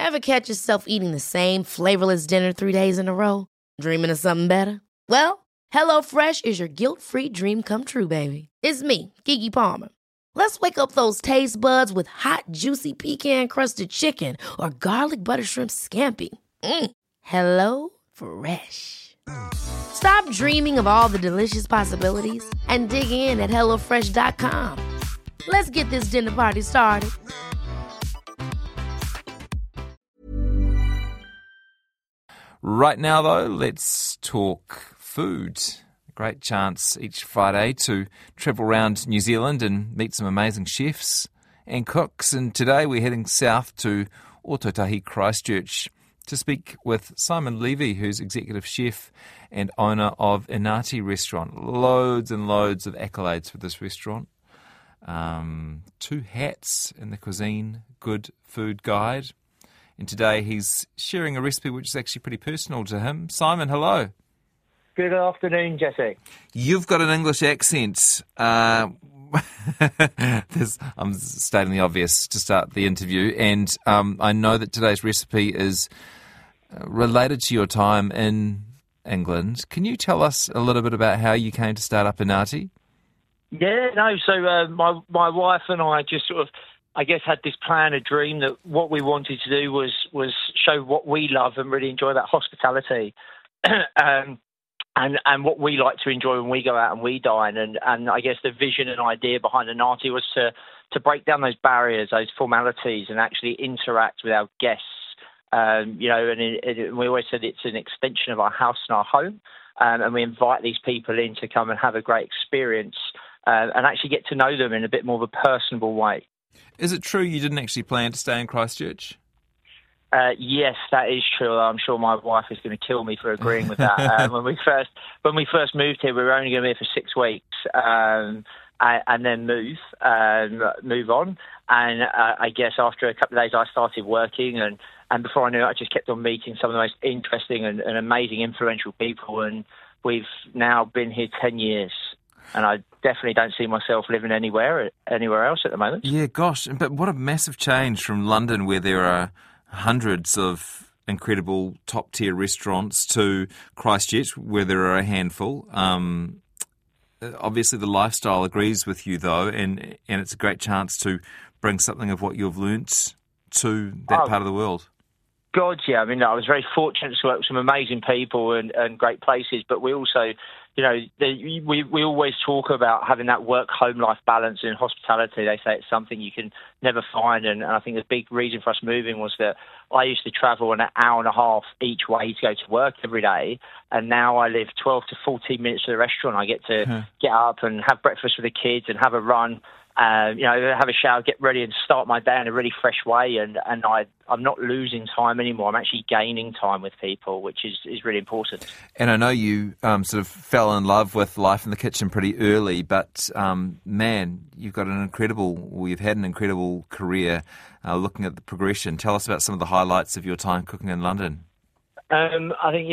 Ever catch yourself eating the same flavorless dinner 3 days in a row? Dreaming of something better? Well, HelloFresh is your guilt-free dream come true, baby. It's me, Keke Palmer. Let's wake up those taste buds with hot, juicy pecan-crusted chicken or garlic butter shrimp scampi. Hello Fresh. Stop dreaming of all the delicious possibilities and dig in at HelloFresh.com. Let's get this dinner party started. Right now, though, let's talk food. Great chance each Friday to travel around New Zealand and meet some amazing chefs and cooks. And today we're heading south to Ōtautahi, Christchurch, to speak with Simon Levy, who's executive chef and owner of Inati Restaurant. Loads and loads of accolades for this restaurant. 2 hats in the Cuisine Good Food Guide. And today he's sharing a recipe which is actually pretty personal to him. Simon, hello. Good afternoon, Jesse. You've got an English accent. I'm stating the obvious to start the interview, and I know that today's recipe is related to your time in England. Can you tell us a little bit about how you came to start up Inati? Yeah, no, so my wife and I just sort of, I guess, had this plan, a dream that what we wanted to do was show what we love and really enjoy that hospitality. And what we like to enjoy when we go out and we dine. And I guess the vision and idea behind Inati was to break down those barriers, those formalities, and actually interact with our guests. And we always said it's an extension of our house and our home. And we invite these people in to come and have a great experience and actually get to know them in a bit more of a personable way. Is it true you didn't actually plan to stay in Christchurch? Yes, that is true. I'm sure my wife is going to kill me for agreeing with that. When we first moved here, we were only going to be here for 6 weeks, and then move on. And I guess after a couple of days, I started working, and before I knew it, I just kept on meeting some of the most interesting and amazing, influential people. And we've now been here 10 years. And I definitely don't see myself living anywhere else at the moment. Yeah, gosh. But what a massive change from London, where there are hundreds of incredible top-tier restaurants, to Christchurch, where there are a handful. Obviously, the lifestyle agrees with you, though, and it's a great chance to bring something of what you've learnt to that part of the world. God, yeah. I mean, I was very fortunate to work with some amazing people and great places, but we also, we always talk about having that work-home life balance in hospitality. They say it's something you can never find, and I think the big reason for us moving was that I used to travel an hour and a half each way to go to work every day, and now I live 12 to 14 minutes to the restaurant. I get to get up and have breakfast with the kids and have a run, have a shower, get ready and start my day in a really fresh way. And I'm not losing time anymore. I'm actually gaining time with people, which is really important. And I know you sort of fell in love with life in the kitchen pretty early, but man, you've had an incredible career looking at the progression. Tell us about some of the highlights of your time cooking in London. I think,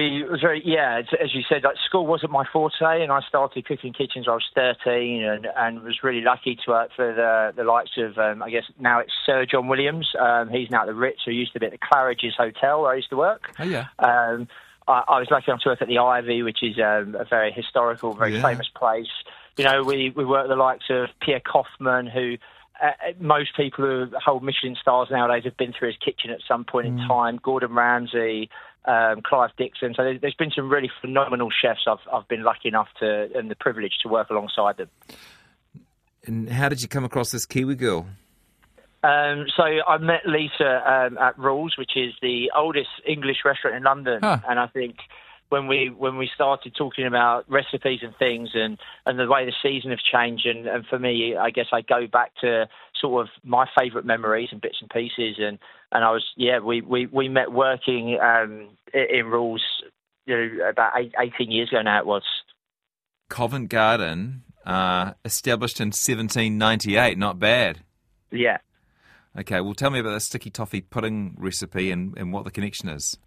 as you said, like, school wasn't my forte, and I started cooking kitchens when I was 13 and was really lucky to work for the likes of, I guess now it's Sir John Williams. He's now at the Ritz, who used to be at the Claridge's Hotel where I used to work. Oh, yeah. I was lucky enough to work at the Ivy, which is a very historical, very famous place. We work with the likes of Pierre Kaufman, who... most people who hold Michelin stars nowadays have been through his kitchen at some point in time. Gordon Ramsay, Clive Dixon. So there's been some really phenomenal chefs I've been lucky enough and the privilege to work alongside them. And how did you come across this Kiwi girl? So I met Lisa at Rules, which is the oldest English restaurant in London. And I think when we started talking about recipes and things and the way the season have changed, and for me, I guess I go back to sort of my favourite memories and bits and pieces, and I was, we met working in Rules, about 18 years ago now it was. Covent Garden, established in 1798, not bad. Yeah. Okay, well tell me about the sticky toffee pudding recipe and what the connection is.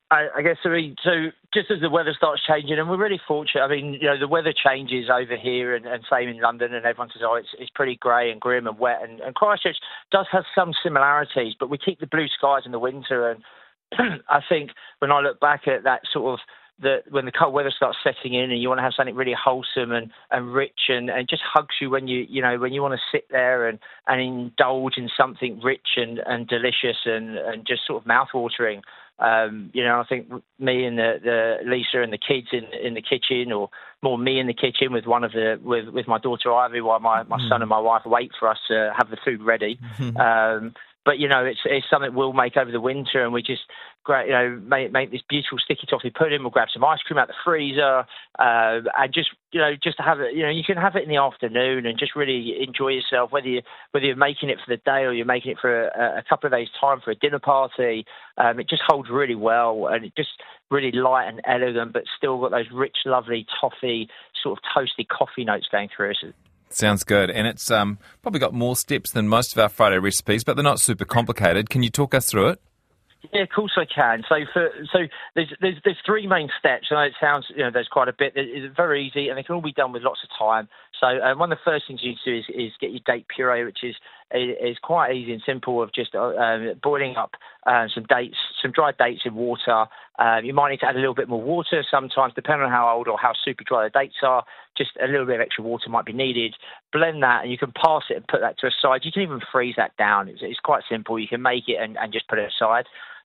I guess, so just as the weather starts changing, and we're really fortunate. I mean, the weather changes over here and same in London, and everyone says, it's pretty grey and grim and wet. And Christchurch does have some similarities, but we keep the blue skies in the winter. And I think when I look back at that sort of, when the cold weather starts setting in and you want to have something really wholesome and rich and just hugs you when when you want to sit there and indulge in something rich and delicious and just sort of mouth-watering. I think me and the Lisa and the kids in the kitchen, or more me in the kitchen with with my daughter Ivy, while my son and my wife wait for us to have the food ready. But it's something we'll make over the winter, and we just make this beautiful sticky toffee pudding. We'll grab some ice cream out the freezer, and just to have it. You can have it in the afternoon and just really enjoy yourself, whether you're making it for the day or you're making it for a couple of days' time for a dinner party. It just holds really well, and it just really light and elegant, but still got those rich, lovely toffee sort of toasty coffee notes going through it. Sounds good. And it's probably got more steps than most of our Friday recipes, but they're not super complicated. Can you talk us through it? Yeah, of course I can. So there's three main steps. I know it sounds, there's quite a bit. It's very easy, and they can all be done with lots of time. So one of the first things you need to do is get your date puree, which is quite easy and simple, of just boiling up some dried dates in water. You might need to add a little bit more water sometimes, depending on how old or how super dry the dates are. Just a little bit of extra water might be needed. Blend that, and you can pass it and put that to a side. You can even freeze that down. It's quite simple. You can make it and just put it aside.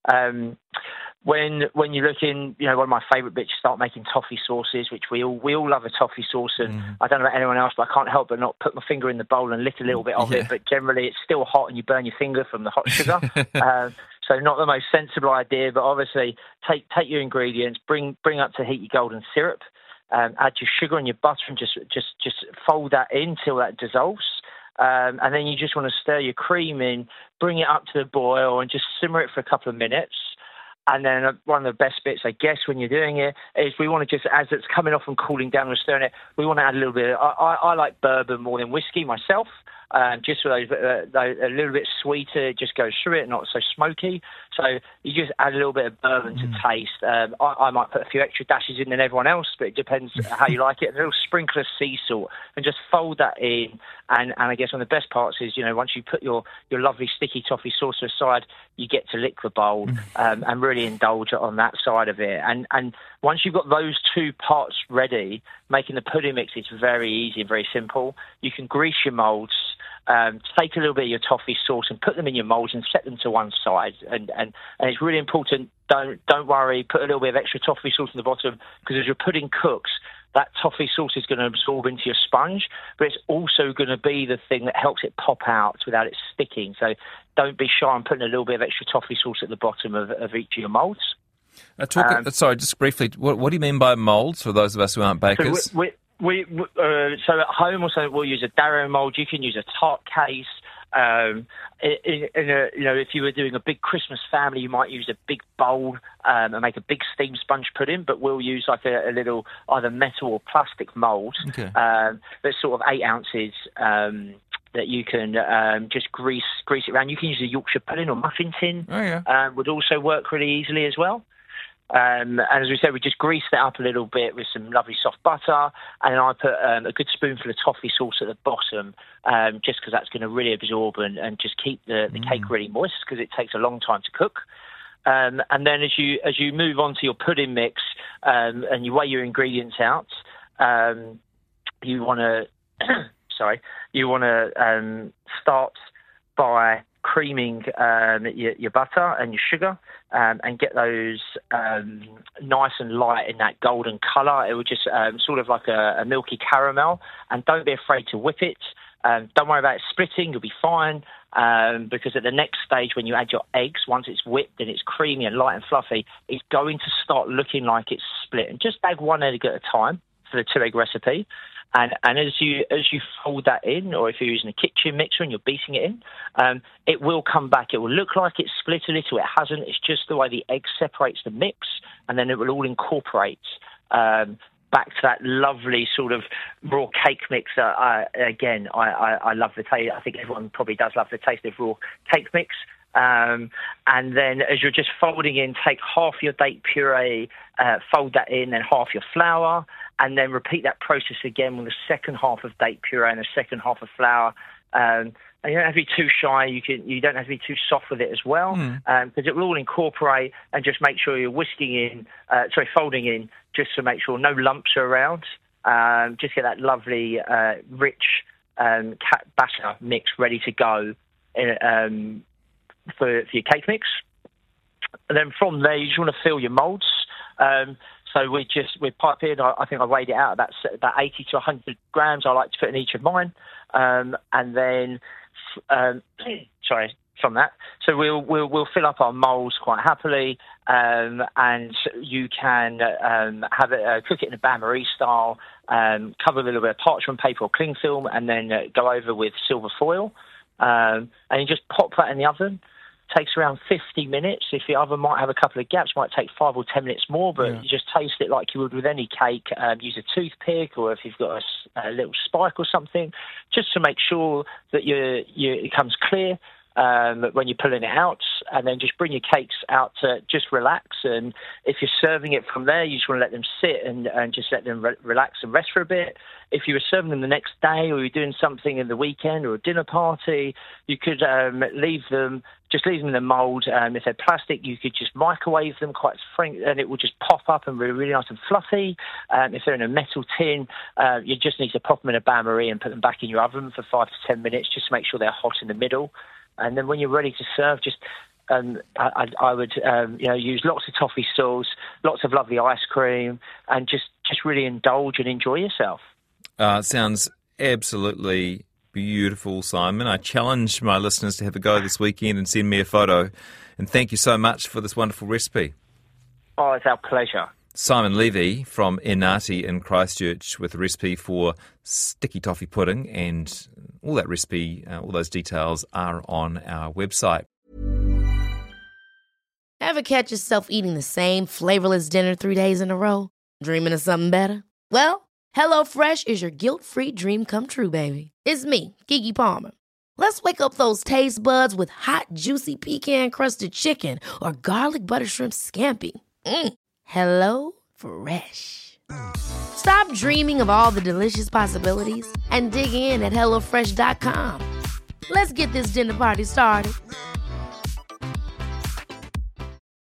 When you're looking, one of my favourite bits, start making toffee sauces, which we all love a toffee sauce, and I don't know about anyone else, but I can't help but not put my finger in the bowl and lick a little bit of it. But generally, it's still hot, and you burn your finger from the hot sugar. So not the most sensible idea, but obviously take your ingredients, bring up to heat your golden syrup, add your sugar and your butter, and just fold that in till that dissolves. And then you just want to stir your cream in, bring it up to the boil, and just simmer it for a couple of minutes. And then one of the best bits, I guess, when you're doing it, is we want to just, as it's coming off and cooling down and stirring it, we want to add a little bit. I like bourbon more than whiskey myself. Just for those a little bit sweeter, it just goes through it, not so smoky. So you just add a little bit of bourbon to taste. I might put a few extra dashes in than everyone else, but it depends how you like it. A little sprinkle of sea salt, and just fold that in. And I guess one of the best parts is, once you put your lovely sticky toffee sauce aside, you get to lick the bowl and really indulge on that side of it. And once you've got those two parts ready, making the pudding mix is very easy and very simple. You can grease your moulds. Take a little bit of your toffee sauce and put them in your moulds and set them to one side. And it's really important. Don't worry. Put a little bit of extra toffee sauce in the bottom, because as your pudding cooks, that toffee sauce is going to absorb into your sponge, but it's also going to be the thing that helps it pop out without it sticking. So don't be shy on putting a little bit of extra toffee sauce at the bottom of each of your moulds. Sorry, just briefly, what do you mean by moulds for those of us who aren't bakers? So so at home, also we'll use a Darrow mould. You can use a tart case. If you were doing a big Christmas family, you might use a big bowl and make a big steamed sponge pudding. But we'll use like a little either metal or plastic mould that's sort of 8 ounces. That you can just grease it around. You can use a Yorkshire pudding or muffin tin. Would also work really easily as well. And as we said, we just greased it up a little bit with some lovely soft butter, and then I put a good spoonful of toffee sauce at the bottom, just because that's going to really absorb and just keep the cake really moist, because it takes a long time to cook. And then as you move on to your pudding mix and you weigh your ingredients out, you want to start by creaming your butter and your sugar, and get those nice and light in that golden colour. It will just sort of like a milky caramel. And don't be afraid to whip it. Don't worry about it splitting. You'll be fine, because at the next stage, when you add your eggs, once it's whipped and it's creamy and light and fluffy, it's going to start looking like it's split. And just add one egg at a time for the 2-egg recipe. And as you fold that in, or if you're using a kitchen mixer and you're beating it in, it will come back. It will look like it's split a little. It hasn't. It's just the way the egg separates the mix, and then it will all incorporate back to that lovely sort of raw cake mix. I love the taste. I think everyone probably does love the taste of raw cake mix. And then as you're just folding in, take half your date puree, fold that in, then half your flour, and then repeat that process again with the second half of date puree and the second half of flour. And you don't have to be too shy. You don't have to be too soft with it as well, because it will all incorporate. And just make sure you're folding in, just to make sure no lumps are around. Just get that lovely, rich batter mix ready to go for your cake mix. And then from there, you just want to fill your moulds. So we pipe in. I think I weighed it out about 80 to 100 grams. I like to put in each of mine, and then from that. So we'll fill up our moulds quite happily, and you can have it cook it in a bain-marie style. Cover a little bit of parchment paper or cling film, and then go over with silver foil, and you just pop that in the oven. Takes around 50 minutes. If the oven might have a couple of gaps, might take 5 or 10 minutes more, but you just taste it like you would with any cake. Use a toothpick, or if you've got a little spike or something, just to make sure that it comes clear when you're pulling it out, and then just bring your cakes out to just relax. And if you're serving it from there, you just want to let them sit and just let them relax and rest for a bit. If you were serving them the next day, or you're doing something in the weekend or a dinner party, you could leave them in the mould. If they're plastic, you could just microwave them quite and it will just pop up and be really nice and fluffy. If they're in a metal tin, you just need to pop them in a bain-marie and put them back in your oven for 5 to 10 minutes, just to make sure they're hot in the middle. And then when you're ready to serve, just I would use lots of toffee sauce, lots of lovely ice cream, and just really indulge and enjoy yourself. Sounds absolutely beautiful, Simon. I challenge my listeners to have a go this weekend and send me a photo. And thank you so much for this wonderful recipe. Oh, it's our pleasure. Simon Levy from Enati in Christchurch with a recipe for sticky toffee pudding, and all that recipe, all those details are on our website. Ever catch yourself eating the same flavorless dinner 3 days in a row? Dreaming of something better? Well, HelloFresh is your guilt-free dream come true, baby. It's me, Keke Palmer. Let's wake up those taste buds with hot, juicy pecan-crusted chicken or garlic butter shrimp scampi. Hello Fresh. Stop dreaming of all the delicious possibilities and dig in at HelloFresh.com. Let's get this dinner party started.